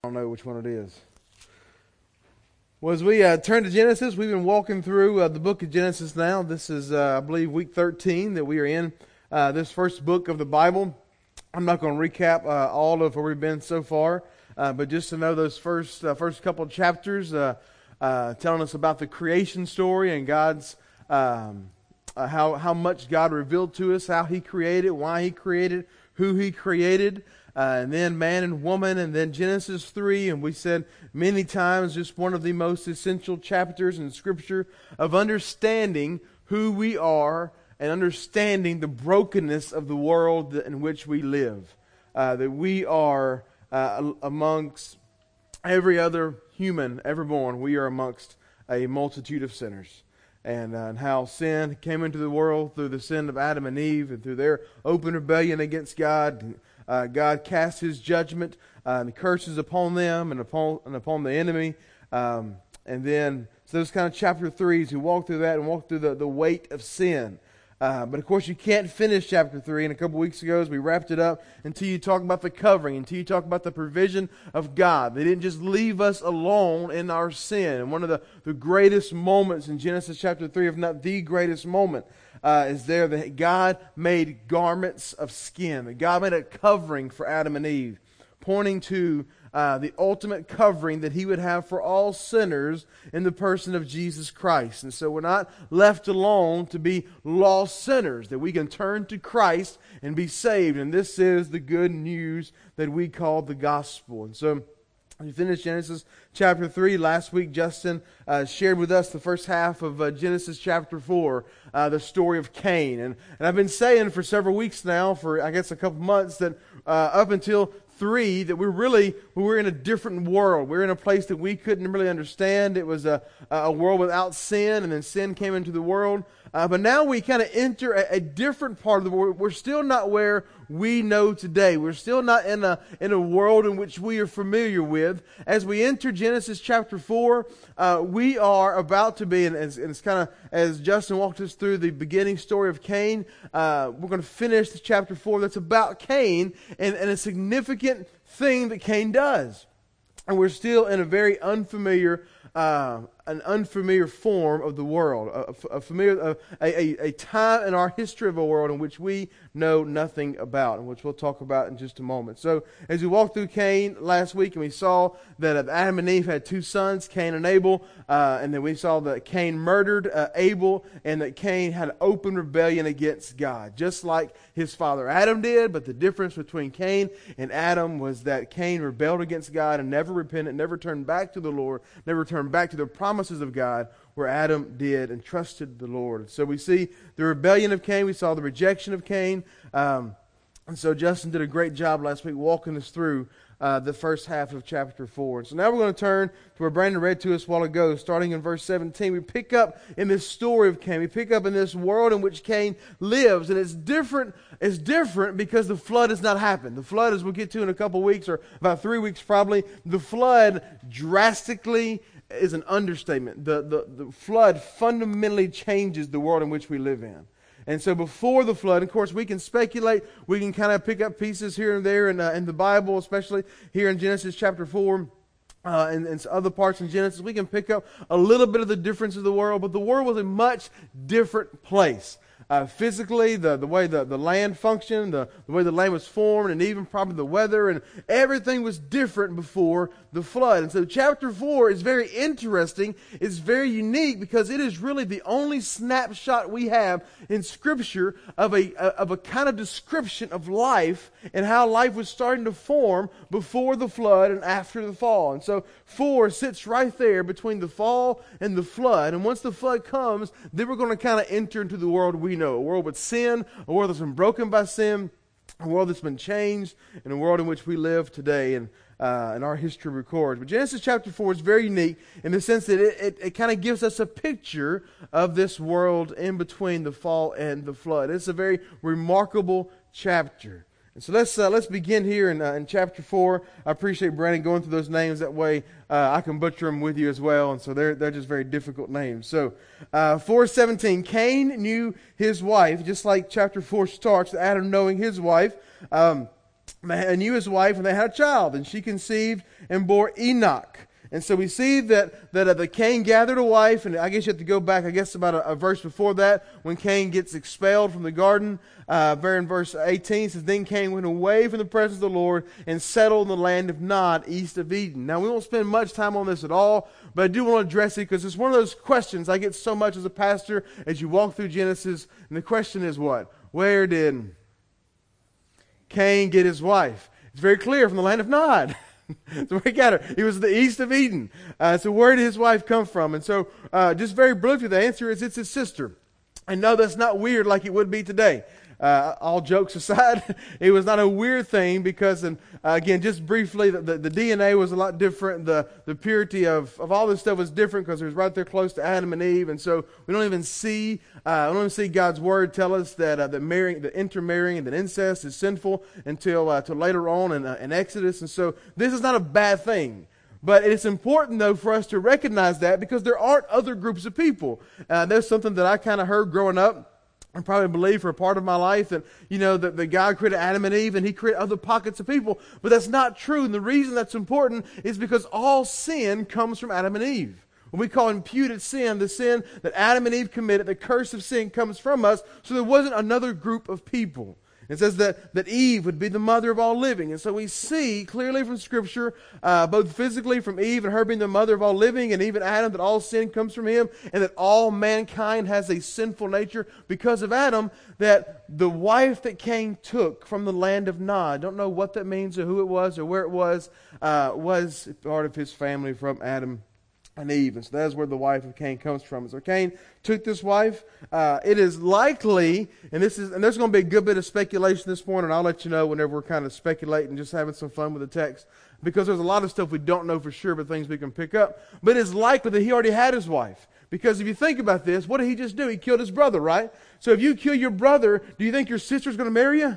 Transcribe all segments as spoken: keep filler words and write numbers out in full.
don't know which one it is. Well, as we uh, turn to Genesis, we've been walking through uh, the book of Genesis now. This is, uh, I believe, week thirteen that we are in uh, this first book of the Bible. I'm not going to recap uh, all of where we've been so far, uh, but just to know those first uh, first couple of chapters uh, uh, telling us about the creation story and God's um, uh, how how much God revealed to us, how He created, why He created, who He created. Uh, and then man and woman, and then Genesis three, and we said many times just one of the most essential chapters in Scripture of understanding who we are and understanding the brokenness of the world in which we live. Uh, that we are uh, amongst every other human ever born, we are amongst a multitude of sinners. And, uh, and how sin came into the world through the sin of Adam and Eve and through their open rebellion against God. Uh, God cast His judgment uh, and curses upon them and upon and upon the enemy. Um, and then, so those kind of chapter threes, we walk through that and walk through the, the weight of sin. Uh, but of course, you can't finish chapter three. And a couple weeks ago, as we wrapped it up, until you talk about the covering, until you talk about the provision of God. They didn't just leave us alone in our sin. And one of the, the greatest moments in Genesis chapter three, if not the greatest moment, Uh, is there that God made garments of skin. That God made a covering for Adam and Eve, pointing to uh, the ultimate covering that He would have for all sinners in the person of Jesus Christ. And so we're not left alone to be lost sinners, that we can turn to Christ and be saved. And this is the good news that we call the gospel. And so we finished Genesis chapter three. Last week, Justin uh, shared with us the first half of uh, Genesis chapter four, uh, the story of Cain. And, and I've been saying for several weeks now, for I guess a couple months, that uh, up until three, that we're really, we were in a different world. We're in a place that we couldn't really understand. It was a, a world without sin, and then sin came into the world. Uh, but now we kind of enter a, a different part of the world. We're still not where we know today. We're still not in a in a world in which we are familiar with. As we enter Genesis chapter four, uh, we are about to be, and, as, and it's kind of, as Justin walked us through the beginning story of Cain, uh, we're going to finish the chapter four that's about Cain and, and a significant thing that Cain does. And we're still in a very unfamiliar Uh, an unfamiliar form of the world, a, a familiar, a, a, a time in our history of a world in which we know nothing about, and which we'll talk about in just a moment. So, as we walked through Cain last week, and we saw that Adam and Eve had two sons, Cain and Abel, uh, and then we saw that Cain murdered uh, Abel, and that Cain had open rebellion against God, just like his father Adam did. But the difference between Cain and Adam was that Cain rebelled against God and never repented, never turned back to the Lord, never turned back to the promises of God, where Adam did and trusted the Lord. So we see the rebellion of Cain. We saw the rejection of Cain. Um, and so Justin did a great job last week walking us through uh, the first half of chapter four. And so now we're going to turn to where Brandon read to us a while ago, starting in verse seventeen. We pick up in this story of Cain. We pick up in this world in which Cain lives. And it's different. It's different because the flood has not happened. The flood, as we'll get to in a couple weeks, or about three weeks probably, the flood drastically is an understatement. The, the, the flood fundamentally changes the world in which we live in. And so before the flood, of course, we can speculate. We can kind of pick up pieces here and there in, uh, in the Bible, especially here in Genesis chapter four. Uh, and, and other parts in Genesis, we can pick up a little bit of the difference of the world. But the world was a much different place. Uh, physically, the, the way the, the land functioned, the, the way the land was formed, and even probably the weather, and everything was different before the flood. And so chapter four is very interesting. It's very unique because it is really the only snapshot we have in Scripture of a, of a kind of description of life and how life was starting to form before the flood and after the fall. And so four sits right there between the fall and the flood. And once the flood comes, then we're going to kind of enter into the world we know. A world with sin, a world that's been broken by sin, a world that's been changed, and a world in which we live today and, uh, and our history records. But Genesis chapter four is very unique in the sense that it, it, it kind of gives us a picture of this world in between the fall and the flood. It's a very remarkable chapter. And so let's uh, let's begin here in, uh, in chapter four. I appreciate Brandon going through those names. That way uh, I can butcher them with you as well. And so they're they're just very difficult names. So uh, four seventeen, Cain knew his wife, just like chapter four starts, Adam knowing his wife. Um, and knew his wife, and they had a child, and she conceived and bore Enoch. And so we see that that uh, the Cain gathered a wife, and I guess you have to go back, I guess, about a, a verse before that, when Cain gets expelled from the garden. Uh, there in verse eighteen, it says, "Then Cain went away from the presence of the Lord and settled in the land of Nod, east of Eden." Now, we won't spend much time on this at all, but I do want to address it because it's one of those questions I get so much as a pastor as you walk through Genesis, and the question is what? Where did Cain get his wife? It's very clear, from the land of Nod. That's where he got her. He was the east of Eden. Uh, so where did his wife come from? And so, uh, just very briefly, the answer is it's his sister. And no, that's not weird like it would be today. Uh, all jokes aside, it was not a weird thing because, and uh, again, just briefly, the, the, the D N A was a lot different. The the purity of, of all this stuff was different because it was right there close to Adam and Eve. And so we don't even see, uh, we don't even see God's Word tell us that uh, that marrying, that intermarrying and that incest is sinful until uh, until later on in, uh, in Exodus. And so this is not a bad thing. But it's important, though, for us to recognize that because there aren't other groups of people. Uh, there's something that I kind of heard growing up. I probably believe for a part of my life that, you know, that the God created Adam and Eve and He created other pockets of people. But that's not true. And the reason that's important is because all sin comes from Adam and Eve. When we call imputed sin, the sin that Adam and Eve committed, the curse of sin comes from us. So there wasn't another group of people. It says that, that Eve would be the mother of all living. And so we see clearly from Scripture, uh, both physically from Eve and her being the mother of all living, and even Adam, that all sin comes from him, and that all mankind has a sinful nature because of Adam, that the wife that Cain took from the land of Nod, don't know what that means or who it was or where it was, uh, was part of his family from Adam and Eve. And so that's where the wife of Cain comes from. So Cain took this wife. Uh, it is likely, and this is, and there's going to be a good bit of speculation this morning, and I'll let you know whenever we're kind of speculating, just having some fun with the text, because there's a lot of stuff we don't know for sure, but things we can pick up. But it's likely that he already had his wife. Because if you think about this, what did he just do? He killed his brother, right? So if you kill your brother, do you think your sister's going to marry you?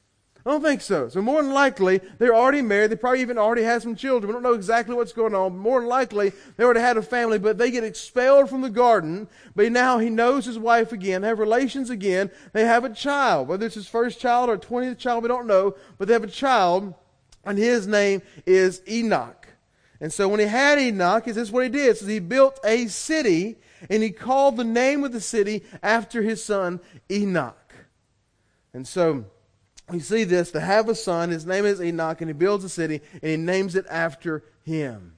I don't think so. So more than likely, they're already married. They probably even already have some children. We don't know exactly what's going on. More than likely, they already had a family, but they get expelled from the garden. But now he knows his wife again. They have relations again. They have a child. Whether it's his first child or twentieth child, we don't know. But they have a child, and his name is Enoch. And so when he had Enoch, this is what he did. So he built a city, and he called the name of the city after his son Enoch. And so we see this, to have a son, his name is Enoch, and he builds a city, and he names it after him.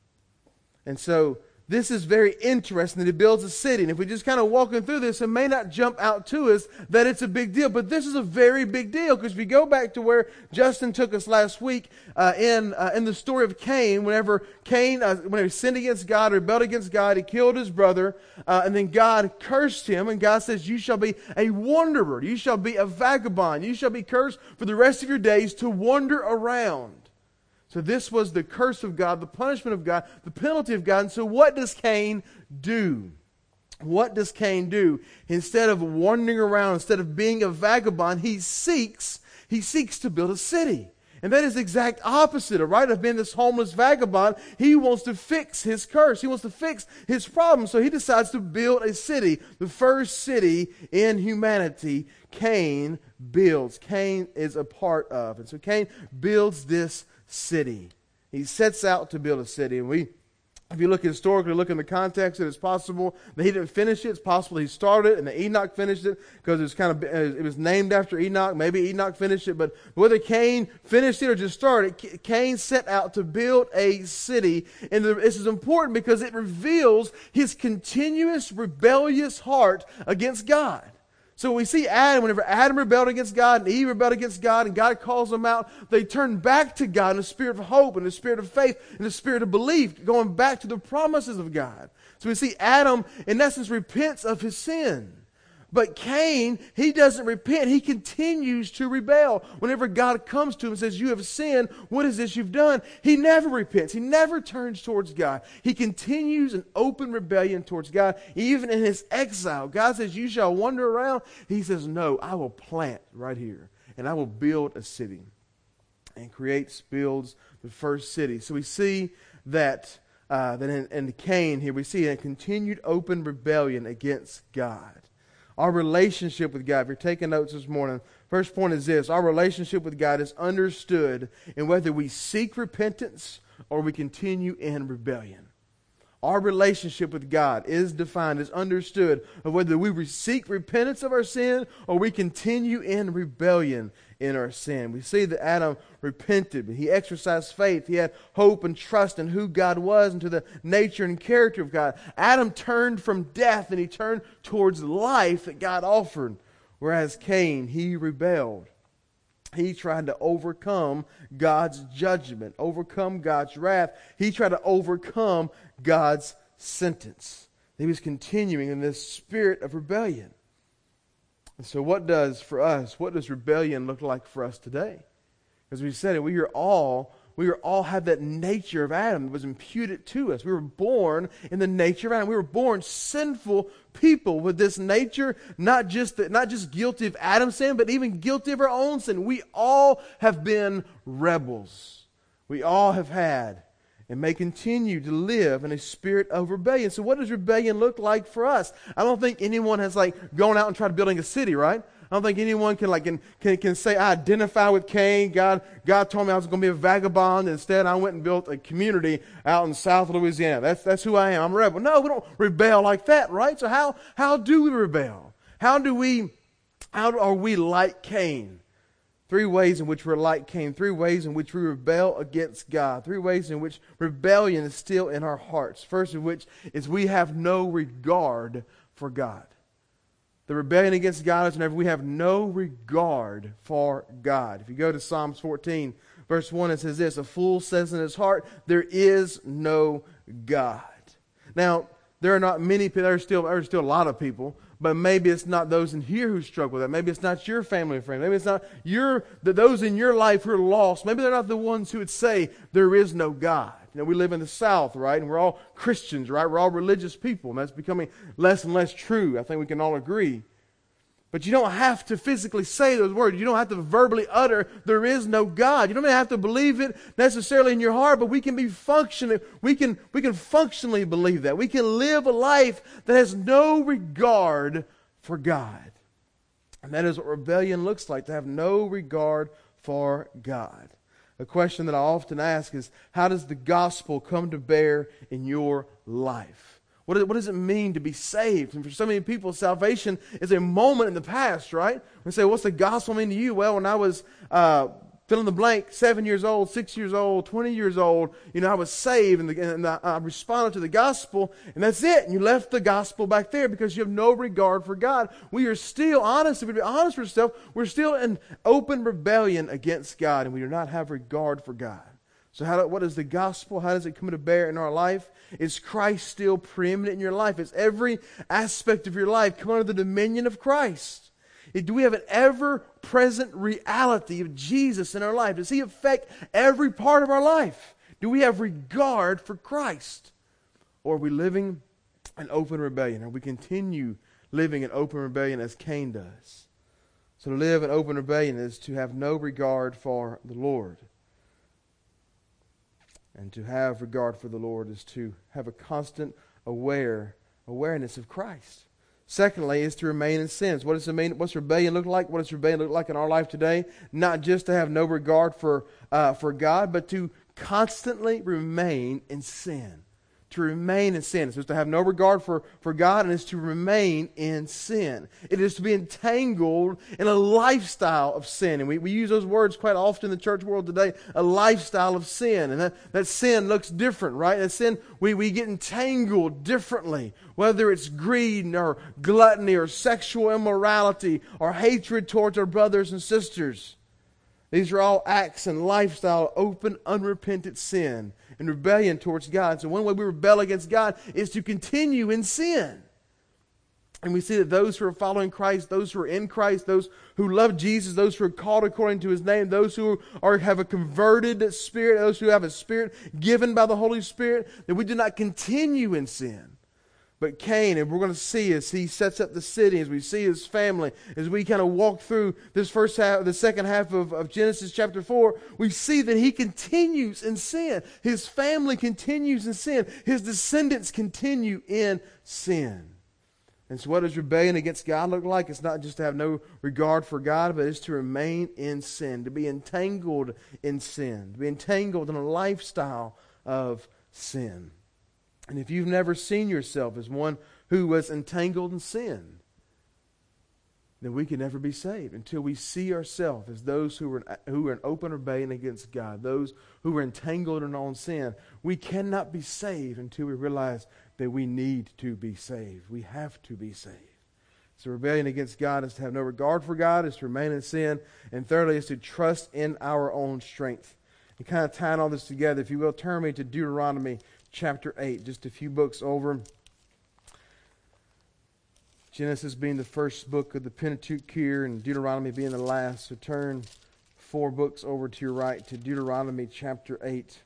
And so this is very interesting that he builds a city. And if we just kind of walking through this, it may not jump out to us that it's a big deal. But this is a very big deal, because if we go back to where Justin took us last week uh, in uh, in the story of Cain, whenever Cain, uh, whenever he sinned against God, rebelled against God, he killed his brother, uh, and then God cursed him, and God says, "You shall be a wanderer, you shall be a vagabond, you shall be cursed for the rest of your days to wander around." So this was the curse of God, the punishment of God, the penalty of God. And so what does Cain do? What does Cain do? Instead of wandering around, instead of being a vagabond, he seeks, he seeks to build a city. And that is the exact opposite, right, of being this homeless vagabond. He wants to fix his curse. He wants to fix his problem. So he decides to build a city. The first city in humanity, Cain builds. Cain is a part of. And so Cain builds this city. He sets out to build a city. And we, if you look historically, look in the context, it's possible that he didn't finish it. It's possible he started it and that Enoch finished it, because it was kind of, it was named after Enoch. Maybe Enoch finished it, but whether Cain finished it or just started, Cain set out to build a city. And this is important because it reveals his continuous rebellious heart against God. So we see Adam, whenever Adam rebelled against God and Eve rebelled against God and God calls them out, they turn back to God in a spirit of hope and a spirit of faith and a spirit of belief, going back to the promises of God. So we see Adam, in essence, repents of his sin. But Cain, he doesn't repent. He continues to rebel. Whenever God comes to him and says, "You have sinned. What is this you've done?" He never repents. He never turns towards God. He continues in open rebellion towards God. Even in his exile, God says, "You shall wander around." He says, "No, I will plant right here, and I will build a city." And creates, builds the first city. So we see that, uh, that in, in Cain here, we see a continued open rebellion against God. Our relationship with God. If you're taking notes this morning, first point is this. Our relationship with God is understood in whether we seek repentance or we continue in rebellion. Our relationship with God is defined, is understood of whether we seek repentance of our sin or we continue in rebellion in our sin. We see that Adam repented. He exercised faith. He had hope and trust in who God was and to the nature and character of God. Adam turned from death and he turned towards life that God offered. Whereas Cain, he rebelled. He tried to overcome God's judgment, overcome God's wrath. He tried to overcome God's sentence. He was continuing in this spirit of rebellion. And so what does, for us, what does rebellion look like for us today? As we said, we are all, we are all have that nature of Adam that was imputed to us. We were born in the nature of Adam. We were born sinful people with this nature, not just the, not just guilty of Adam's sin, but even guilty of our own sin. We all have been rebels. We all have had and may continue to live in a spirit of rebellion. So what does rebellion look like for us? I don't think anyone has like gone out and tried building a city, right? I don't think anyone can like can, can, can say, I identify with Cain. God, God told me I was going to be a vagabond. Instead, I went and built a community out in South Louisiana. That's that's who I am. I'm a rebel. No, we don't rebel like that, right? So how how do we rebel? How do we how are we like Cain? Three ways in which we're like Cain. Three ways in which we rebel against God. Three ways in which rebellion is still in our hearts. First of which is we have no regard for God. The rebellion against God is whenever we have no regard for God. If you go to Psalms fourteen, verse one, it says this, a fool says in his heart, there is no God. Now, there are not many people, there are still, there are still a lot of people, but maybe it's not those in here who struggle with that. Maybe it's not your family friend. Maybe it's not your the, those in your life who are lost. Maybe they're not the ones who would say there is no God. You know, we live in the South, right? And we're all Christians, right? We're all religious people. And that's becoming less and less true. I think we can all agree. But you don't have to physically say those words. You don't have to verbally utter, there is no God. You don't have to believe it necessarily in your heart, but we can be functioning. We can, we can functionally believe that. We can live a life that has no regard for God. And that is what rebellion looks like, to have no regard for God. A question that I often ask is, how does the gospel come to bear in your life? What does it mean to be saved? And for so many people, salvation is a moment in the past, right? We say, what's the gospel mean to you? Well, when I was, uh, fill in the blank, seven years old, six years old, twenty years old, you know, I was saved and, the, and the, I responded to the gospel, and that's it. And you left the gospel back there because you have no regard for God. We are still, honest, if we be honest with ourselves, we're still in open rebellion against God, and we do not have regard for God. So how do, what is the gospel? How does it come to bear in our life? Is Christ still preeminent in your life? Is every aspect of your life come under the dominion of Christ? Do we have an ever-present reality of Jesus in our life? Does He affect every part of our life? Do we have regard for Christ? Or are we living in open rebellion? Or we continue living in open rebellion as Cain does? So to live in open rebellion is to have no regard for the Lord. And to have regard for the Lord is to have a constant aware awareness of Christ. Secondly, is to remain in sins. What does it mean? What's rebellion look like? What does rebellion look like in our life today? Not just to have no regard for uh, for God, but to constantly remain in sin. To remain in sin. It's to have no regard for, for God, and it's to remain in sin. It is to be entangled in a lifestyle of sin. And we, we use those words quite often in the church world today, a lifestyle of sin. And that, that sin looks different, right? That sin, we, we get entangled differently. Whether it's greed or gluttony or sexual immorality or hatred towards our brothers and sisters. These are all acts and lifestyle, open, unrepentant sin and rebellion towards God. So one way we rebel against God is to continue in sin. And we see that those who are following Christ, those who are in Christ, those who love Jesus, those who are called according to His name, those who are have a converted spirit, those who have a spirit given by the Holy Spirit, that we do not continue in sin. But Cain, and we're going to see as he sets up the city, as we see his family, as we kind of walk through this first half, the second half of, of Genesis chapter four, we see that he continues in sin. His family continues in sin. His descendants continue in sin. And so what does rebellion against God look like? It's not just to have no regard for God, but it's to remain in sin, to be entangled in sin, to be entangled in a lifestyle of sin. And if you've never seen yourself as one who was entangled in sin, then we can never be saved until we see ourselves as those who are, who are in open rebellion against God, those who are entangled in our own sin. We cannot be saved until we realize that we need to be saved. We have to be saved. So rebellion against God is to have no regard for God, is to remain in sin, and thirdly is to trust in our own strength. And kind of tying all this together, if you will, turn me to Deuteronomy chapter eight, just a few books over. Genesis being the first book of the Pentateuch here, and Deuteronomy being the last. So turn four books over to your right to Deuteronomy chapter eight.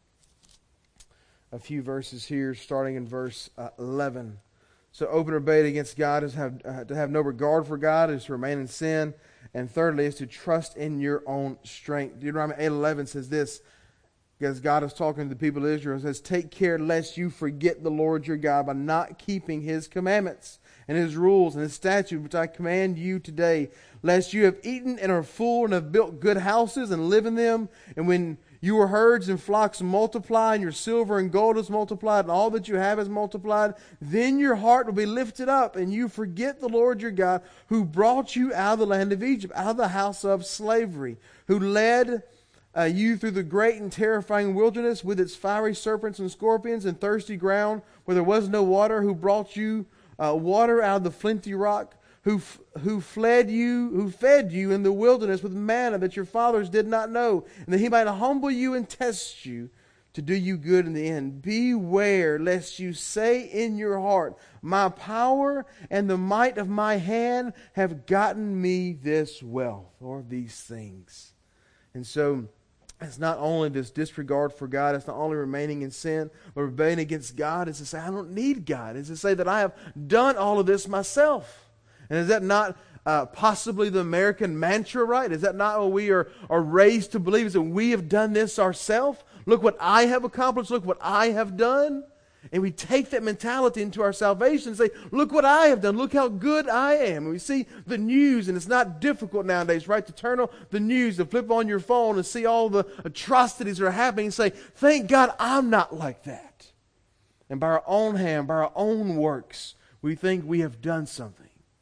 A few verses here, starting in verse uh, eleven. So open rebellion against God is have, uh, to have no regard for God, is to remain in sin. And thirdly is to trust in your own strength. Deuteronomy eight eleven says this, because God is talking to the people of Israel. It says, take care lest you forget the Lord your God by not keeping His commandments and His rules and His statutes, which I command you today, lest you have eaten and are full and have built good houses and live in them. And when your herds and flocks multiply, and your silver and gold is multiplied, and all that you have is multiplied, then your heart will be lifted up, and you forget the Lord your God, who brought you out of the land of Egypt, out of the house of slavery, who led uh, you through the great and terrifying wilderness with its fiery serpents and scorpions and thirsty ground, where there was no water, who brought you uh, water out of the flinty rock, who f- who fled you, who fed you in the wilderness with manna that your fathers did not know, and that He might humble you and test you to do you good in the end. Beware lest you say in your heart, my power and the might of my hand have gotten me this wealth or these things. And so it's not only this disregard for God, it's not only remaining in sin, but rebellion against God is to say, I don't need God. It's to say that I have done all of this myself. And is that not uh, possibly the American mantra, right? Is that not what we are, are raised to believe, is that we have done this ourselves? Look what I have accomplished. Look what I have done. And we take that mentality into our salvation and say, look what I have done. Look how good I am. And we see the news, and it's not difficult nowadays, right, to turn on the news, to flip on your phone and see all the atrocities that are happening and say, thank God I'm not like that. And by our own hand, by our own works, we think we have done something.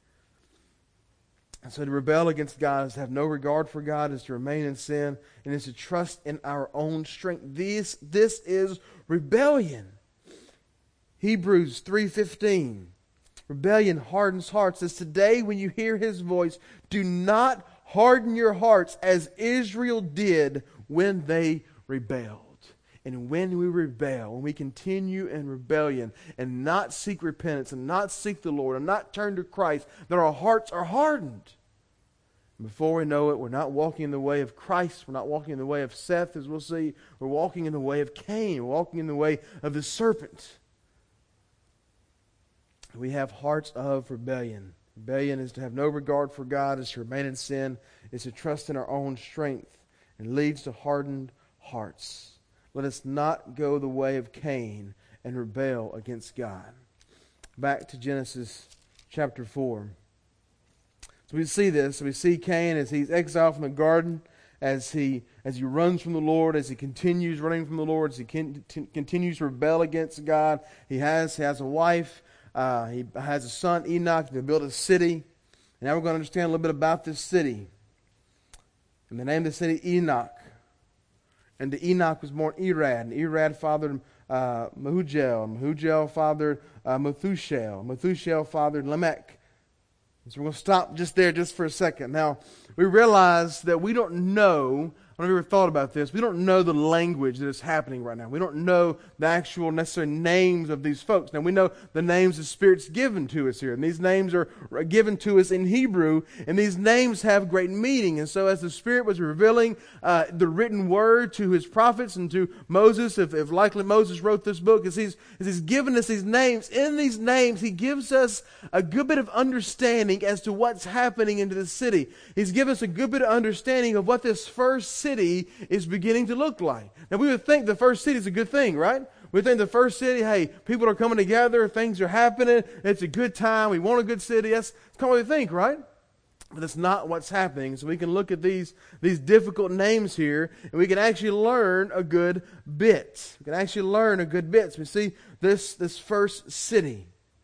And so to rebel against God is to have no regard for God, is to remain in sin, and is to trust in our own strength. This, this is rebellion. Hebrews three fifteen. Rebellion hardens hearts. Says, today when you hear His voice, do not harden your hearts as Israel did when they rebelled. And when we rebel, when we continue in rebellion and not seek repentance and not seek the Lord and not turn to Christ, then our hearts are hardened. And before we know it, we're not walking in the way of Christ. We're not walking in the way of Seth, as we'll see. We're walking in the way of Cain. We're walking in the way of the serpent. We have hearts of rebellion. Rebellion is to have no regard for God, is to remain in sin, is to trust in our own strength, and leads to hardened hearts. Let us not go the way of Cain and rebel against God. Back to Genesis chapter four. So we see this. We see Cain as he's exiled from the garden, as he as he runs from the Lord, as he continues running from the Lord, as he can, t- continues to rebel against God. He has, he has a wife. Uh, he has a son, Enoch. They built a city. And now we're going to understand a little bit about this city. And the name of the city, Enoch. And to Enoch was born Irad, and Irad fathered uh, Mehujael, and Mehujael fathered uh, Methushael, Methushael fathered Lamech. And so we're going to stop just there just for a second. Now, we realize that we don't know, I don't know if you've ever thought about this, we don't know the language that is happening right now. We don't know the actual necessary names of these folks. Now, we know the names the Spirit's given to us here, and these names are given to us in Hebrew, and these names have great meaning. And so as the Spirit was revealing uh, the written word to His prophets and to Moses, if, if likely Moses wrote this book, as he's, as he's given us these names, in these names He gives us a good bit of understanding as to what's happening into the city. He's given us a good bit of understanding of what this first city is beginning to look like. Now we would think the first city is a good thing, right? We think the first city, hey, people are coming together, things are happening, it's a good time, we want a good city. That's kind of what we think, right? But that's not what's happening. So we can look at these, these difficult names here, and we can actually learn a good bit. We can actually learn a good bit. So we see this, this first city.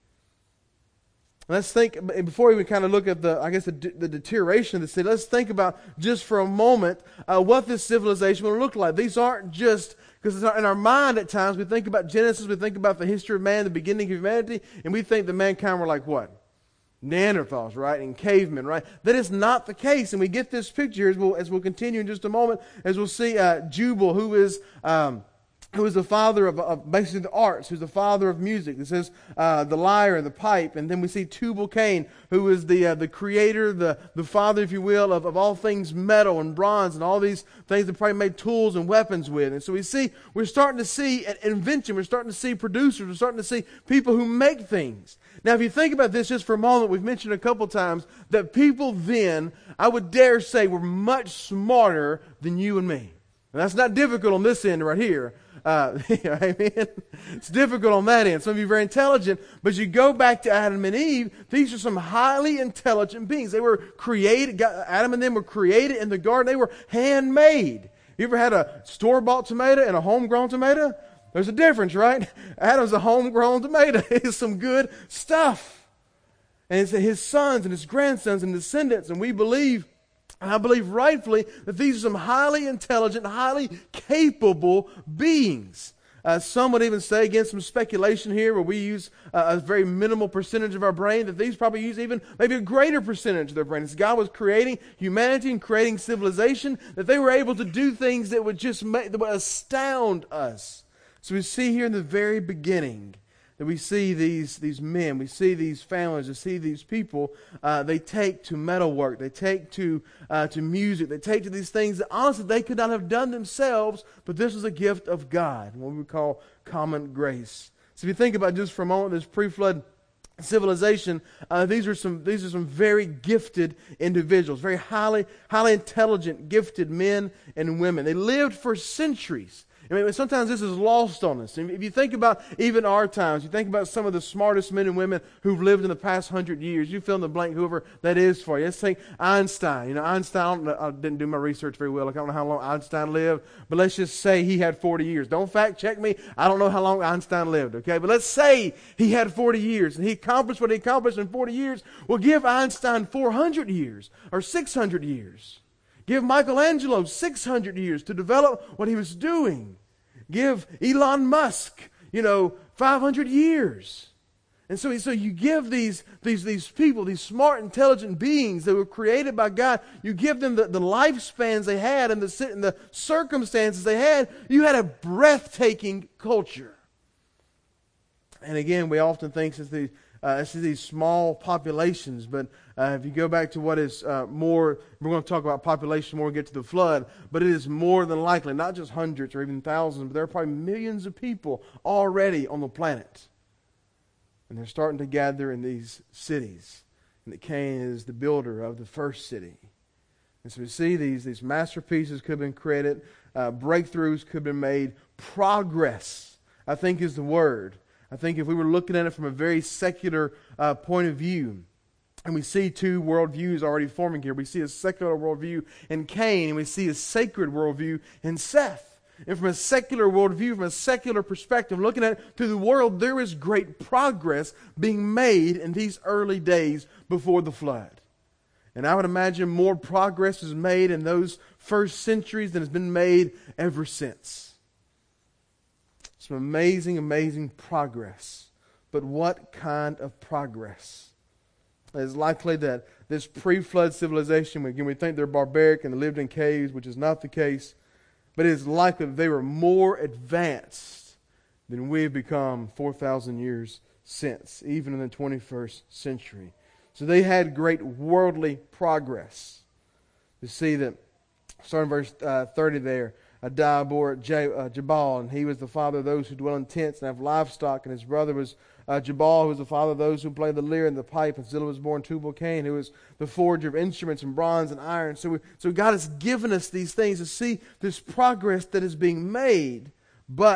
Let's think, before we kind of look at the, I guess, the, the deterioration of the city, let's think about just for a moment uh, what this civilization will look like. These aren't just, because in our mind at times, we think about Genesis, we think about the history of man, the beginning of humanity, and we think that mankind were like what? Neanderthals, right? And cavemen, right? That is not the case. And we get this picture as we'll, as we'll continue in just a moment, as we'll see uh, Jubal, who is... Um, who is the father of, of basically the arts, who's the father of music. This is uh, the lyre, the pipe. And then we see Tubal-Cain, who is the uh, the creator, the, the father, if you will, of, of all things metal and bronze and all these things that probably made tools and weapons with. And so we see, we're starting to see an invention. We're starting to see producers. We're starting to see people who make things. Now, if you think about this just for a moment, we've mentioned a couple times that people then, I would dare say, were much smarter than you and me. And that's not difficult on this end right here. Uh, amen. It's difficult on that end. Some of you are very intelligent, but you go back to Adam and Eve, these are some highly intelligent beings. They were created, Adam and them were created in the garden. They were handmade. You ever had a store-bought tomato and a homegrown tomato? There's a difference, right? Adam's a homegrown tomato. It's some good stuff. And it's his sons and his grandsons and descendants, and we believe, and I believe rightfully, that these are some highly intelligent, highly capable beings. Uh, some would even say, again, some speculation here where we use uh, a very minimal percentage of our brain, that these probably use even maybe a greater percentage of their brain. As God was creating humanity and creating civilization, that they were able to do things that would just make, that would astound us. So we see here in the very beginning that we see these, these men, we see these families, we see these people, uh, they take to metalwork, they take to, uh, to music, they take to these things that honestly they could not have done themselves, but this was a gift of God, what we call common grace. So if you think about just for a moment this pre-flood civilization, uh, these are some these are some very gifted individuals, very highly highly intelligent, gifted men and women. They lived for centuries. I mean, sometimes this is lost on us. If you think about even our times, you think about some of the smartest men and women who've lived in the past hundred years. You fill in the blank, whoever that is for you. Let's think Einstein. You know, Einstein, I didn't do my research very well. I don't know how long Einstein lived, but let's just say he had forty years. Don't fact check me. I don't know how long Einstein lived, okay? But let's say he had forty years and he accomplished what he accomplished in forty years. Well, give Einstein four hundred years or six hundred years. Give Michelangelo six hundred years to develop what he was doing. Give Elon Musk, you know, five hundred years. And so, so you give these, these, these people, these smart, intelligent beings that were created by God, you give them the, the lifespans they had and the, and the circumstances they had. You had a breathtaking culture. And again, we often think it's these, uh, it's these small populations, but uh, if you go back to what is uh, more, we're going to talk about population more when we get to the flood, but it is more than likely, not just hundreds or even thousands, but there are probably millions of people already on the planet. And they're starting to gather in these cities. And that Cain is the builder of the first city. And so we see these, these masterpieces could have been created, uh, breakthroughs could have been made, progress, I think is the word. I think if we were looking at it from a very secular uh, point of view, and we see two worldviews already forming here. We see a secular worldview in Cain, and we see a sacred worldview in Seth. And from a secular worldview, from a secular perspective, looking at it through the world, there is great progress being made in these early days before the flood. And I would imagine more progress is made in those first centuries than has been made ever since. Some amazing, amazing progress. But what kind of progress? It's likely that this pre-flood civilization, again, we think they're barbaric and they lived in caves, which is not the case. But it is likely that they were more advanced than we've become four thousand years since, even in the twenty-first century. So they had great worldly progress. You see that, starting verse uh, thirty there, Adai bore J- uh, Jabal, and he was the father of those who dwell in tents and have livestock, and his brother was uh, Jabal, who was the father of those who play the lyre and the pipe, and Zillah was born Tubal-Cain, who was the forger of instruments and bronze and iron. So, we, so God has given us these things to see this progress that is being made, but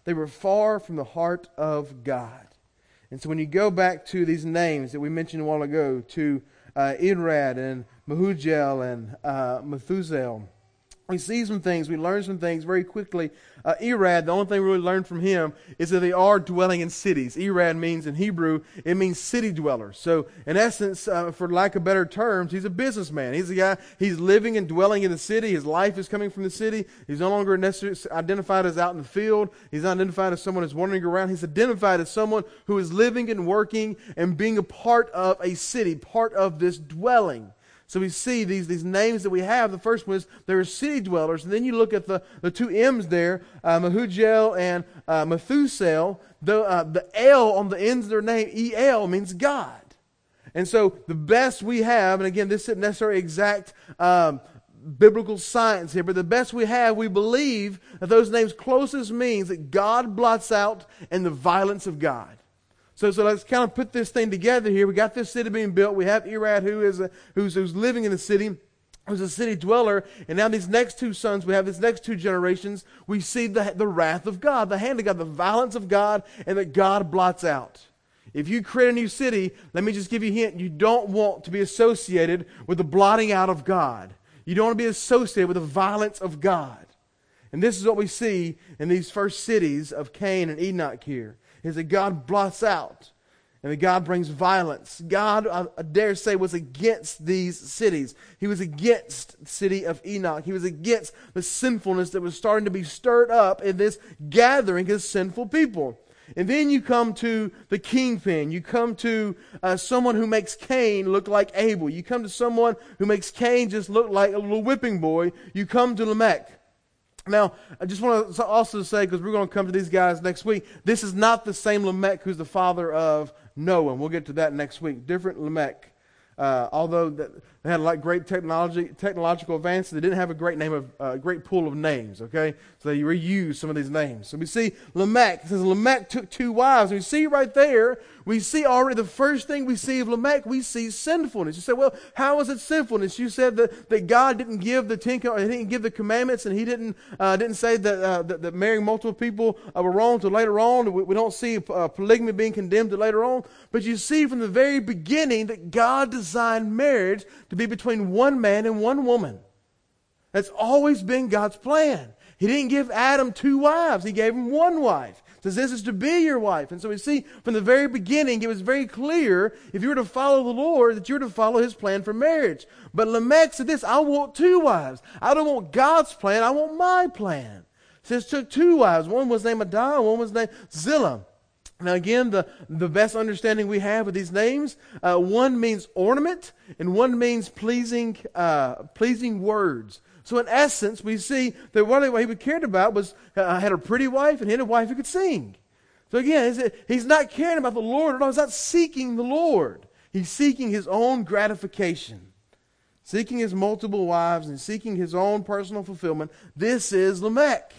They were far from the heart of God. And so when you go back to these names that we mentioned a while ago, to uh, Irad and Mehujael and uh, Methuselah, we see some things, we learn some things very quickly. Uh, Irad, the only thing we really learned from him is that they are dwelling in cities. Irad means, in Hebrew, it means city dwellers. So, in essence, uh, for lack of better terms, he's a businessman. He's a guy, he's living and dwelling in the city. His life is coming from the city. He's no longer necessarily identified as out in the field. He's not identified as someone who's wandering around. He's identified as someone who is living and working and being a part of a city, part of this dwelling. So we see these, these names that we have. The first one is there are city dwellers. And then you look at the, the two M's there, uh, Mehujael and uh, Methuselah. The, uh, the L on the ends of their name, E L, means God. And so the best we have, and again, this isn't necessarily exact um, biblical science here, but the best we have, we believe that those names closest means that God blots out and the violence of God. So, so let's kind of put this thing together here. We got this city being built. We have Irad, who is a, who's, who's living in the city, who's a city dweller. And now these next two sons, we have these next two generations, we see the, the wrath of God, the hand of God, the violence of God, and that God blots out. If you create a new city, let me just give you a hint. You don't want to be associated with the blotting out of God. You don't want to be associated with the violence of God. And this is what we see in these first cities of Cain and Enoch here. Is that God blots out and that God brings violence. God, I dare say, was against these cities. He was against the city of Enoch. He was against the sinfulness that was starting to be stirred up in this gathering of sinful people. And then you come to the kingpin. You come to uh, someone who makes Cain look like Abel. You come to someone who makes Cain just look like a little whipping boy. You come to Lamech. Now, I just want to also say, because we're going to come to these guys next week, this is not the same Lamech who's the father of Noah. And we'll get to that next week. Different Lamech. Uh, although they had like great technology, technological advances, they didn't have a great name of a uh, great pool of names. Okay, so they reused some of these names. So we see Lamech. It says Lamech took two wives. And we see right there, we see already the first thing we see of Lamech. We see sinfulness. You say, well, how is it sinfulness? You said that, that God didn't give the ten, He didn't give the commandments, and He didn't uh, didn't say that, uh, that that marrying multiple people uh, were wrong. Till later on, we, we don't see uh, polygamy being condemned till later on. But you see from the very beginning that God designed marriage to be between one man and one woman. That's always been God's plan. He didn't give Adam two wives. He gave him one wife. He says, this is to be your wife. And so we see from the very beginning, it was very clear, if you were to follow the Lord, that you were to follow His plan for marriage. But Lamech said this, I want two wives. I don't want God's plan. I want my plan. He says, took two wives. One was named Adah, one was named Zillah. Now again, the, the best understanding we have of these names, uh, one means ornament and one means pleasing uh, pleasing words. So in essence, we see that what he cared about was uh, had a pretty wife and he had a wife who could sing. So again, he's not caring about the Lord at all. He's not seeking the Lord. He's seeking his own gratification. Seeking his multiple wives and seeking his own personal fulfillment. This is Lamech.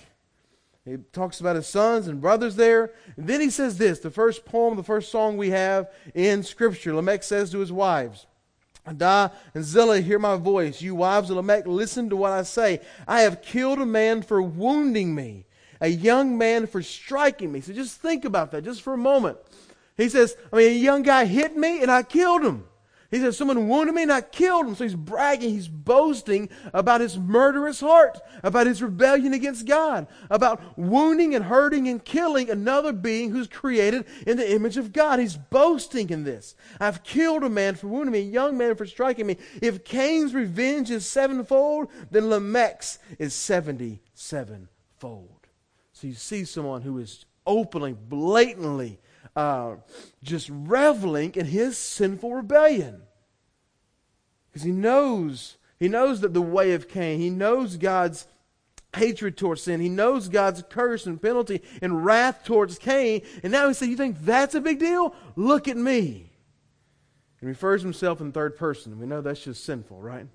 He talks about his sons and brothers there. And then he says this, the first poem, the first song we have in Scripture. Lamech says to his wives, Adah and Zillah, hear my voice. You wives of Lamech, listen to what I say. I have killed a man for wounding me, a young man for striking me. So just think about that just for a moment. He says, I mean, a young guy hit me and I killed him. He says, someone wounded me and I killed him. So he's bragging, he's boasting about his murderous heart, about his rebellion against God, about wounding and hurting and killing another being who's created in the image of God. He's boasting in this. I've killed a man for wounding me, a young man for striking me. If Cain's revenge is sevenfold, then Lamech's is seventy-sevenfold. So you see someone who is openly, blatantly, Uh, just reveling in his sinful rebellion. Because he knows, he knows that the way of Cain, he knows God's hatred towards sin, he knows God's curse and penalty and wrath towards Cain, and now he says, you think that's a big deal? Look at me. And refers himself in third person. We know that's just sinful, right?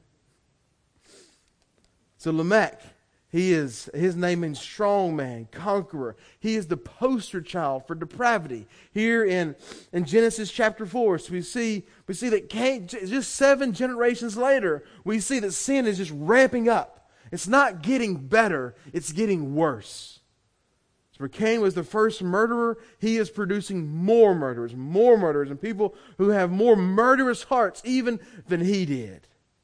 So Lamech, He is, his name means strong man, conqueror. He is the poster child for depravity. Here in, in Genesis chapter four, so we see, we see that Cain, just seven generations later, we see that sin is just ramping up. It's not getting better, it's getting worse. So where Cain was the first murderer, he is producing more murderers, more murderers, and people who have more murderous hearts even than he did.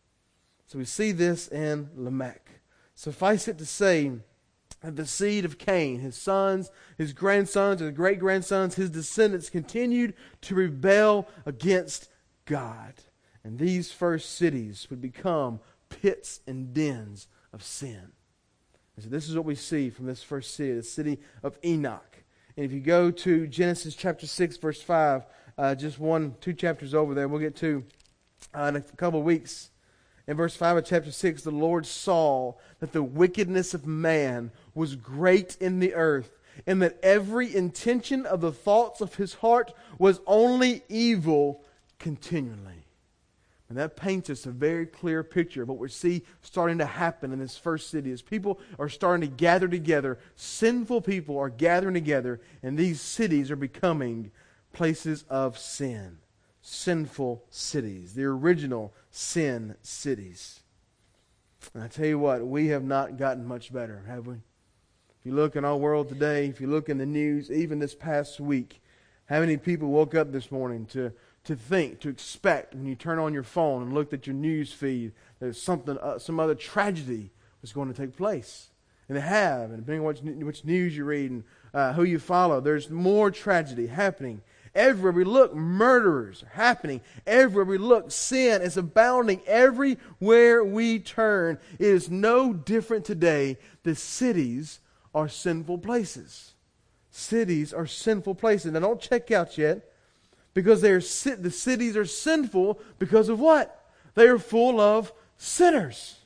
So we see this in Lamech. Suffice it to say that the seed of Cain, his sons, his grandsons, his great-grandsons, his descendants continued to rebel against God. And these first cities would become pits and dens of sin. And so this is what we see from this first city, the city of Enoch. And if you go to Genesis chapter six, verse five, uh, just one, two chapters over there, we'll get to uh, in a couple of weeks. In verse five of chapter six, the Lord saw that the wickedness of man was great in the earth, and that every intention of the thoughts of his heart was only evil continually. And that paints us a very clear picture of what we see starting to happen in this first city. As people are starting to gather together, sinful people are gathering together, and these cities are becoming places of sin. Sinful cities, the original sin cities. And I tell you what, we have not gotten much better, have we? If you look in our world today, if you look in the news, even this past week, how many people woke up this morning to to think, to expect, when you turn on your phone and looked at your news feed, that something, uh, some other tragedy was going to take place. And they have, and depending on which, which news you read and uh, who you follow, there's more tragedy happening. Everywhere we look, murderers are happening. Everywhere we look, sin is abounding. Everywhere we turn, it is no different today. The cities are sinful places. Cities are sinful places. Now don't check out yet. Because they are the cities are sinful because of what? They are full of sinners.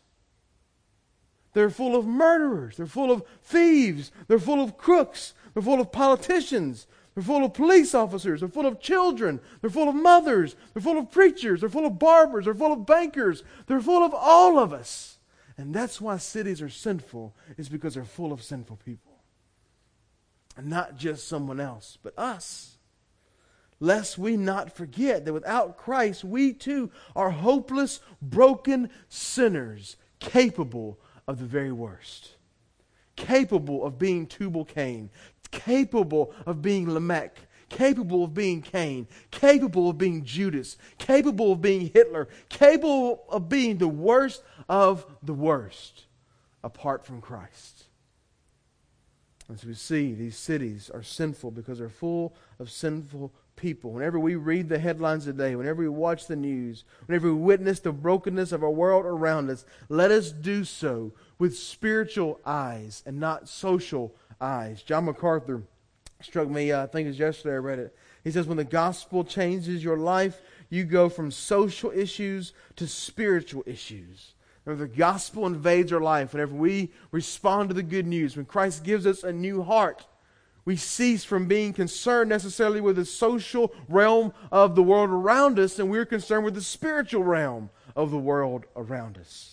They're full of murderers. They're full of thieves. They're full of crooks. They're full of politicians. They're full of police officers. They're full of children. They're full of mothers. They're full of preachers. They're full of barbers. They're full of bankers. They're full of all of us. And that's why cities are sinful, is because they're full of sinful people. And not just someone else, but us. Lest we not forget that without Christ, we too are hopeless, broken sinners, capable of the very worst. Capable of being Tubal-Cain, capable of being Lamech, capable of being Cain, capable of being Judas, capable of being Hitler, capable of being the worst of the worst, apart from Christ. As we see, these cities are sinful because they're full of sinful people. Whenever we read the headlines today, whenever we watch the news, whenever we witness the brokenness of our world around us, let us do so with spiritual eyes and not social eyes. John MacArthur struck me, uh, I think it was yesterday I read it. He says, when the gospel changes your life, you go from social issues to spiritual issues. Whenever the gospel invades our life, whenever we respond to the good news, when Christ gives us a new heart, we cease from being concerned necessarily with the social realm of the world around us, and we're concerned with the spiritual realm of the world around us.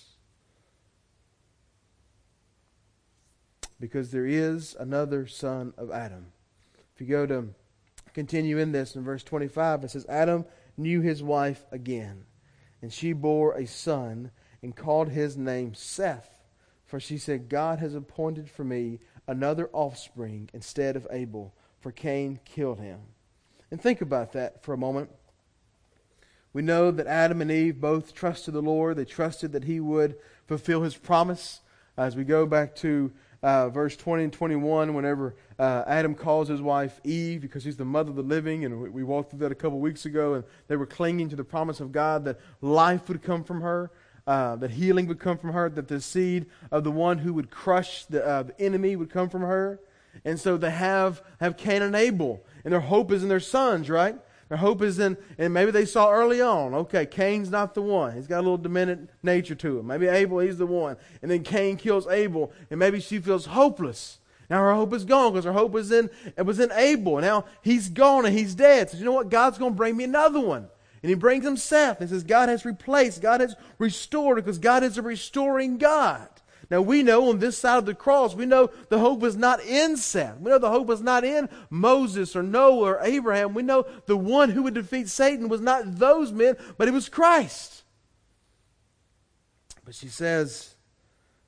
Because there is another son of Adam. If you go to continue in this in verse twenty-five, it says, Adam knew his wife again, and she bore a son and called his name Seth. For she said, God has appointed for me another offspring instead of Abel, for Cain killed him. And think about that for a moment. We know that Adam and Eve both trusted the Lord. They trusted that He would fulfill His promise. As we go back to uh, verse twenty and twenty-one, whenever uh, Adam calls his wife Eve because she's the mother of the living, and we, we walked through that a couple weeks ago, and they were clinging to the promise of God that life would come from her. Uh, that healing would come from her, that the seed of the one who would crush the, uh, the enemy would come from her. And so they have, have Cain and Abel, and their hope is in their sons, right? Their hope is in, and maybe they saw early on, okay, Cain's not the one. He's got a little demented nature to him. Maybe Abel, he's the one. And then Cain kills Abel, and maybe she feels hopeless. Now her hope is gone because her hope was in, it was in Abel. And now he's gone and he's dead. So you know what? God's going to bring me another one. And he brings him Seth and says, God has replaced, God has restored, because God is a restoring God. Now we know on this side of the cross, we know the hope was not in Seth. We know the hope was not in Moses or Noah or Abraham. We know the one who would defeat Satan was not those men, but it was Christ. But she says,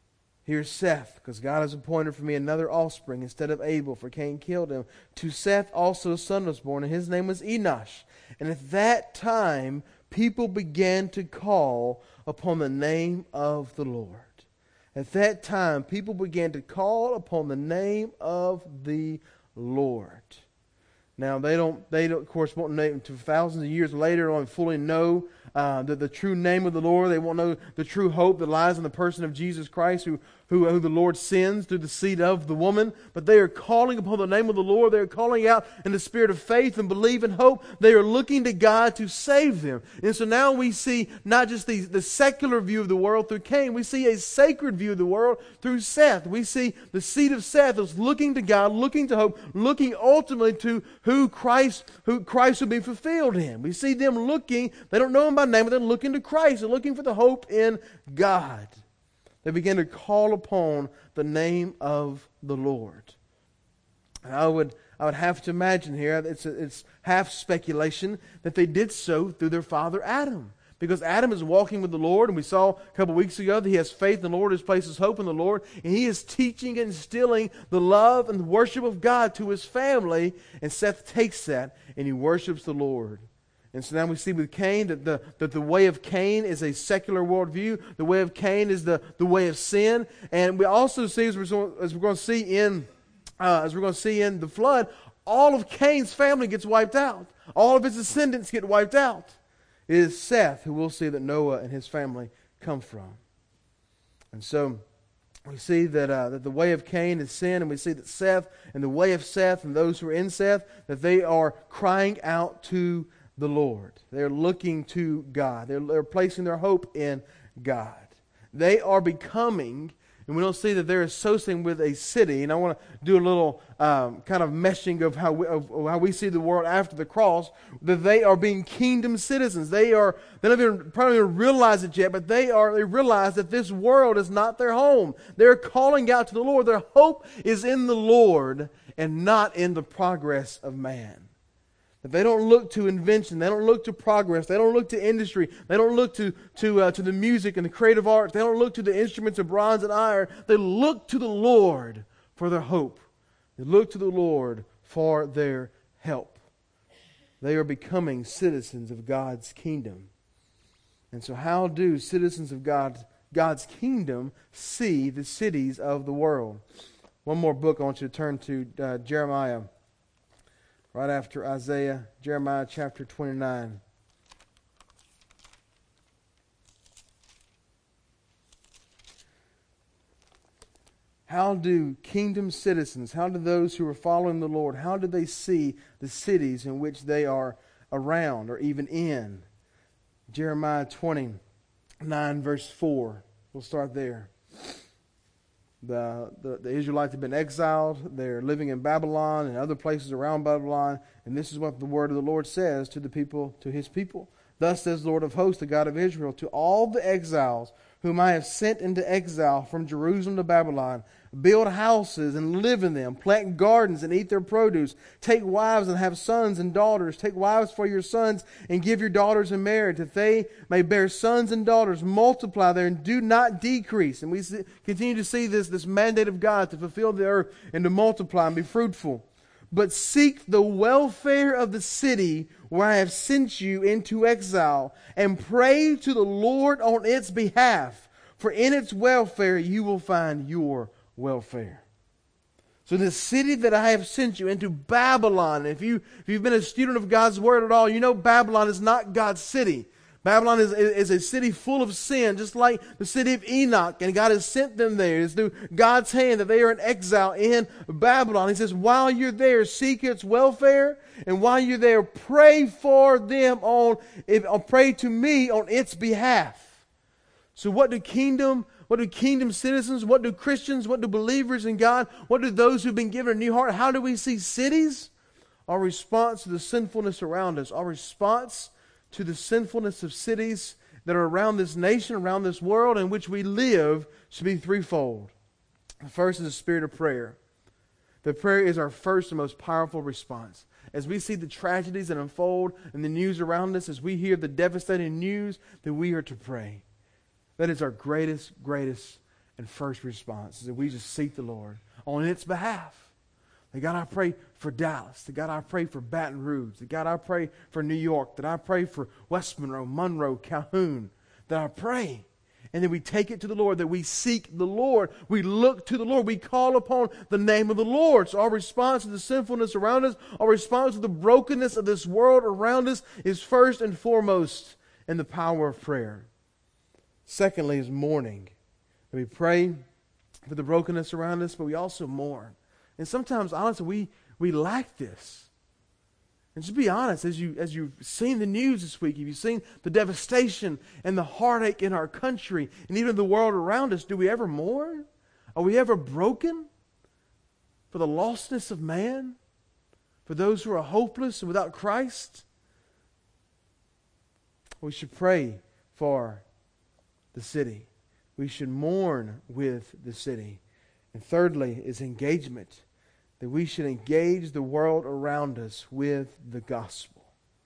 Here's Seth, because God has appointed for me another offspring instead of Abel, for Cain killed him. To Seth also a son was born, and his name was Enosh. And at that time, people began to call upon the name of the Lord. At that time, people began to call upon the name of the Lord. Now, they don't, they don't, of course, won't know until thousands of years later, don't fully know uh, the, the true name of the Lord. They won't know the true hope that lies in the person of Jesus Christ, who, who, who the Lord sends through the seed of the woman. But they are calling upon the name of the Lord. They are calling out in the spirit of faith and belief and hope. They are looking to God to save them. And so now we see not just the, the secular view of the world through Cain. We see a sacred view of the world through Seth. We see the seed of Seth is looking to God, looking to hope, looking ultimately to who Christ, who Christ will be fulfilled in. We see them looking, they don't know Him by name, but they're looking to Christ. They're looking for the hope in God. They begin to call upon the name of the Lord. And I would, I would have to imagine here, it's, it's half speculation, that they did so through their father Adam. Because Adam is walking with the Lord, and we saw a couple weeks ago that he has faith in the Lord, has placed his hope in the Lord, and he is teaching and instilling the love and the worship of God to his family, and Seth takes that and he worships the Lord. And so now we see with Cain that the, that the way of Cain is a secular worldview. The way of Cain is the, the way of sin. And we also see, as we're, as we're going to see in uh, as we're going to see in the flood, all of Cain's family gets wiped out. All of his descendants get wiped out. It is Seth who we'll see that Noah and his family come from. And so we see that, uh, that the way of Cain is sin, and we see that Seth and the way of Seth and those who are in Seth, that they are crying out to the Lord. They're looking to God. They're, they're placing their hope in God. They are becoming, and we don't see that they're associating with a city. And I want to do a little um, kind of meshing of how we, of, of how we see the world after the cross. That they are being kingdom citizens. They are they don't even probably even realize it yet, but they are they realize that this world is not their home. They're calling out to the Lord. Their hope is in the Lord and not in the progress of man. That they don't look to invention, they don't look to progress, they don't look to industry, they don't look to to uh, to the music and the creative arts, they don't look to the instruments of bronze and iron. They look to the Lord for their hope. They look to the Lord for their help. They are becoming citizens of God's kingdom. And so how do citizens of God, God's kingdom see the cities of the world? One more book I want you to turn to, uh, Jeremiah. Right after Isaiah, Jeremiah chapter twenty-nine. How do kingdom citizens, how do those who are following the Lord, how do they see the cities in which they are around or even in? Jeremiah twenty-nine verse four. We'll start there. The, the, the Israelites have been exiled. They're living in Babylon and other places around Babylon. And this is what the word of the Lord says to the people, to His people. Thus says the Lord of hosts, the God of Israel, to all the exiles whom I have sent into exile from Jerusalem to Babylon, build houses and live in them, plant gardens and eat their produce, take wives and have sons and daughters, take wives for your sons and give your daughters in marriage, that they may bear sons and daughters, multiply there and do not decrease. And we see, continue to see this, this mandate of God to fulfill the earth and to multiply and be fruitful. But seek the welfare of the city where I have sent you into exile, and pray to the Lord on its behalf, for in its welfare you will find your welfare. So the city that I have sent you into, Babylon, if, you, if you've been a student of God's Word at all, you know Babylon is not God's city. Babylon is, is a city full of sin, just like the city of Enoch, and God has sent them there. It's through God's hand that they are in exile in Babylon. He says, while you're there, seek its welfare, and while you're there, pray for them on, or pray to me on its behalf. So what do kingdom, what do kingdom citizens, what do Christians, what do believers in God, what do those who've been given a new heart, how do we see cities? Our response to the sinfulness around us, our response to the sinfulness of cities that are around this nation, around this world in which we live, should be threefold. The first is the spirit of prayer. The prayer is our first and most powerful response. As we see the tragedies that unfold in the news around us, as we hear the devastating news, that we are to pray. That is our greatest, greatest and first response is that we just seek the Lord on its behalf. That God, I pray for Dallas. That God, I pray for Baton Rouge. That God, I pray for New York. That I pray for West Monroe, Monroe, Calhoun. That I pray. And then we take it to the Lord, that we seek the Lord. We look to the Lord. We call upon the name of the Lord. So our response to the sinfulness around us, our response to the brokenness of this world around us is first and foremost in the power of prayer. Secondly is mourning. We pray for the brokenness around us, but we also mourn. And sometimes, honestly, we, we lack this. And just be honest, as, you, as you've seen the news this week, if you've seen the devastation and the heartache in our country and even the world around us, do we ever mourn? Are we ever broken for the lostness of man? For those who are hopeless and without Christ? We should pray for the city. We should mourn with the city. And thirdly is engagement. That we should engage the world around us with the gospel.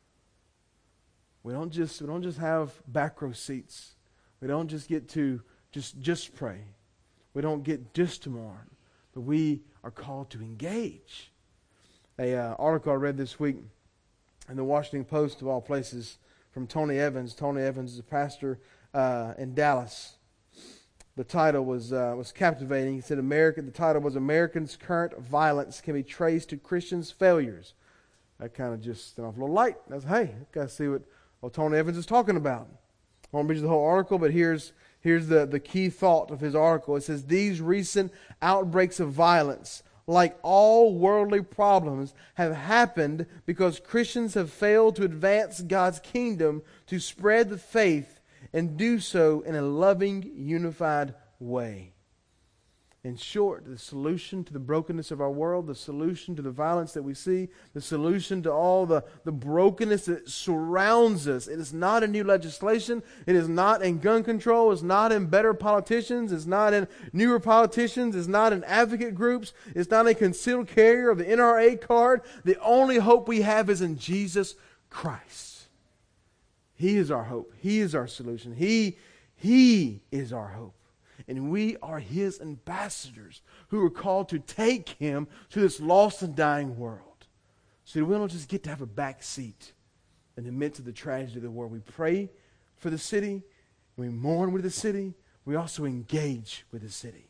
We don't just we don't just have back row seats. We don't just get to just just pray. We don't get just to mourn, but we are called to engage. A uh, article I read this week in the Washington Post, of all places, from Tony Evans. Tony Evans is a pastor uh, in Dallas. The title was uh, was captivating. He said, "America." The title was "Americans' Current Violence Can Be Traced to Christians' Failures." That kind of just went off a little light. That's hey, got to see what well, Tony Evans is talking about. I won't read you the whole article, but here's here's the, the key thought of his article. It says, "These recent outbreaks of violence, like all worldly problems, have happened because Christians have failed to advance God's kingdom, to spread the faith, and do so in a loving, unified way." In short, the solution to the brokenness of our world, the solution to the violence that we see, the solution to all the, the brokenness that surrounds us, it is not in new legislation, it is not in gun control, it's not in better politicians, it's not in newer politicians, it's not in advocate groups, it's not in concealed carrier of the N R A card. The only hope we have is in Jesus Christ. He is our hope. He is our solution. He, he is our hope. And we are His ambassadors who are called to take Him to this lost and dying world. So that we don't just get to have a back seat in the midst of the tragedy of the world. We pray for the city. We mourn with the city. We also engage with the city.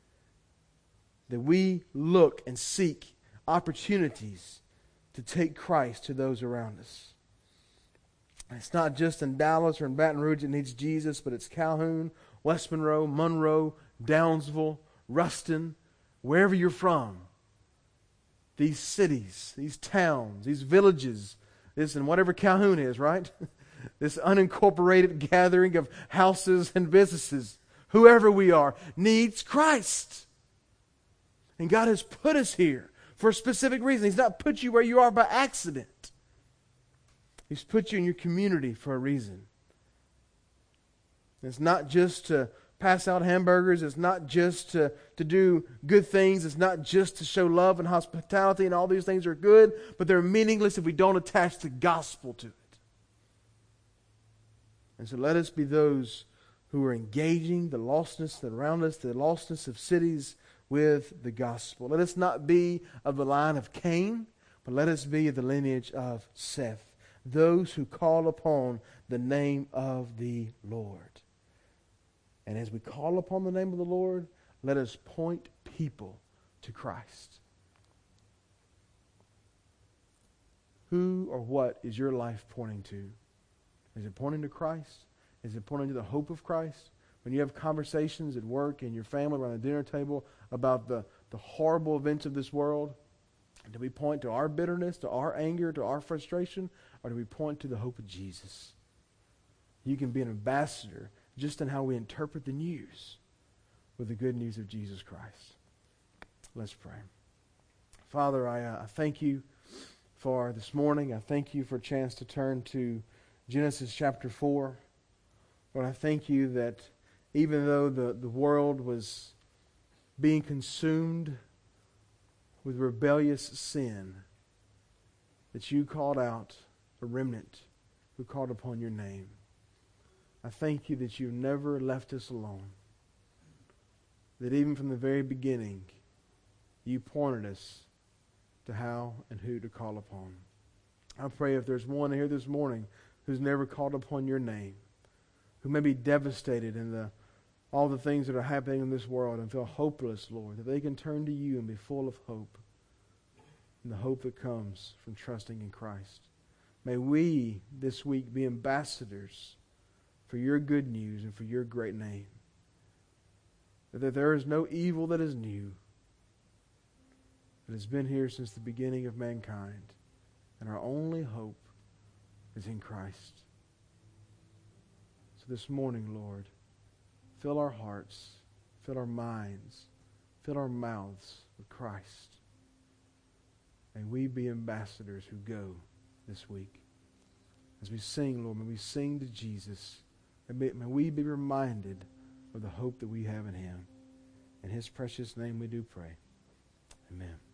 That we look and seek opportunities to take Christ to those around us. It's not just in Dallas or in Baton Rouge it needs Jesus, but it's Calhoun, West Monroe, Monroe, Downsville, Ruston, wherever you're from. These cities, these towns, these villages, this and whatever Calhoun is, right? This unincorporated gathering of houses and businesses, whoever we are, needs Christ. And God has put us here for a specific reason. He's not put you where you are by accident. He's put you in your community for a reason. It's not just to pass out hamburgers. It's not just to, to do good things. It's not just to show love and hospitality, and all these things are good, but they're meaningless if we don't attach the gospel to it. And so let us be those who are engaging the lostness that around us, the lostness of cities, with the gospel. Let us not be of the line of Cain, but let us be of the lineage of Seth. Those who call upon the name of the Lord. And as we call upon the name of the Lord, let us point people to Christ. Who or what is your life pointing to? Is it pointing to Christ? Is it pointing to the hope of Christ? When you have conversations at work and your family around the dinner table about the, the horrible events of this world, do we point to our bitterness, to our anger, to our frustration, or do we point to the hope of Jesus? You can be an ambassador just in how we interpret the news with the good news of Jesus Christ. Let's pray. Father, I, uh, I thank you for this morning. I thank you for a chance to turn to Genesis chapter four. Lord, I thank you that even though the, the world was being consumed with rebellious sin, that you called out a remnant who called upon your name. I thank you that you've never left us alone. that even from the very beginning, you pointed us to how and who to call upon. I pray if there's one here this morning who's never called upon your name, who may be devastated in the all the things that are happening in this world and feel hopeless, Lord, that they can turn to you and be full of hope, and the hope that comes from trusting in Christ. May we this week be ambassadors for your good news and for your great name. That there is no evil that is new, that has been here since the beginning of mankind, and our only hope is in Christ. So this morning, Lord, fill our hearts, fill our minds, fill our mouths with Christ. May we be ambassadors who go this week. As we sing, Lord, may we sing to Jesus. And may, may we be reminded of the hope that we have in Him. In His precious name we do pray. Amen.